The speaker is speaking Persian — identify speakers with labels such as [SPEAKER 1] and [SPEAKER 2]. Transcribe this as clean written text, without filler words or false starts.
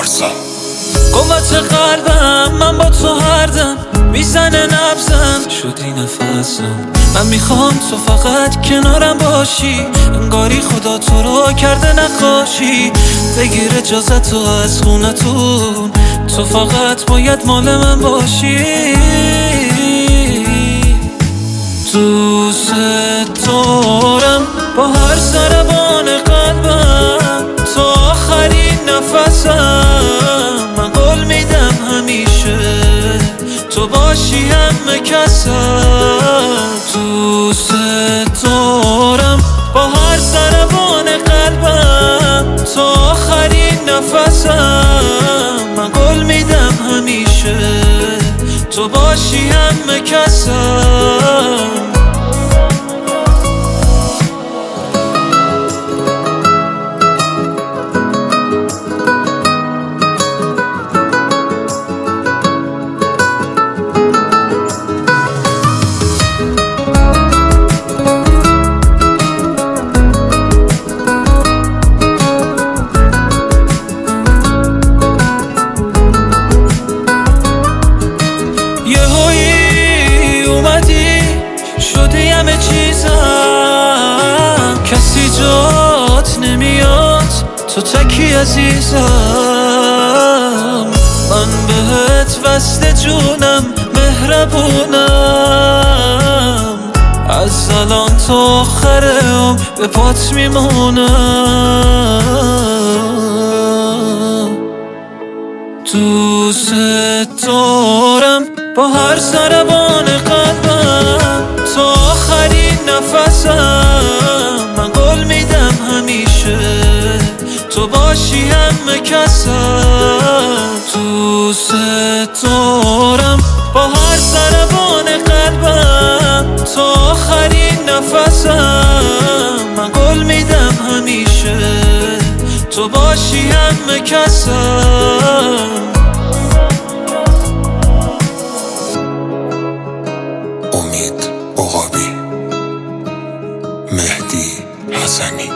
[SPEAKER 1] پارسا.
[SPEAKER 2] قوت قلبم من با تو هر دم میزنه نبزم شدی نفسم. من میخوام تو فقط کنارم باشی، انگاری خدا تو رو کرده نقاشی. بگیر اجازتو از خونتون، تو فقط باید مال من باشی. دوست دارم با هر ضربان قلبم، تا آخرین نفسم. من قول میدم همیشه تو باشی همه کسم. دوست دارم با هر ضربان قلبم، تا آخرین نفسم. من قول میدم همیشه تو باشی همه کسم. شدی همه چیزم، کسی جات نمیاد، تو تکی عزیزم. من بهت وصل جونم، مهربونم، از الان تا آخر عمر به پات میمونم. دوست دارم با هر ضربان قلبم، تا آخرین نفسم. من قول میدم همیشه تو باشی همه کسم. دوست دارم با هر ضربان قلبم، تا آخرین نفسم. من قول میدم همیشه تو باشی همه کسم.
[SPEAKER 1] امید عقابی، مهدی حسنی.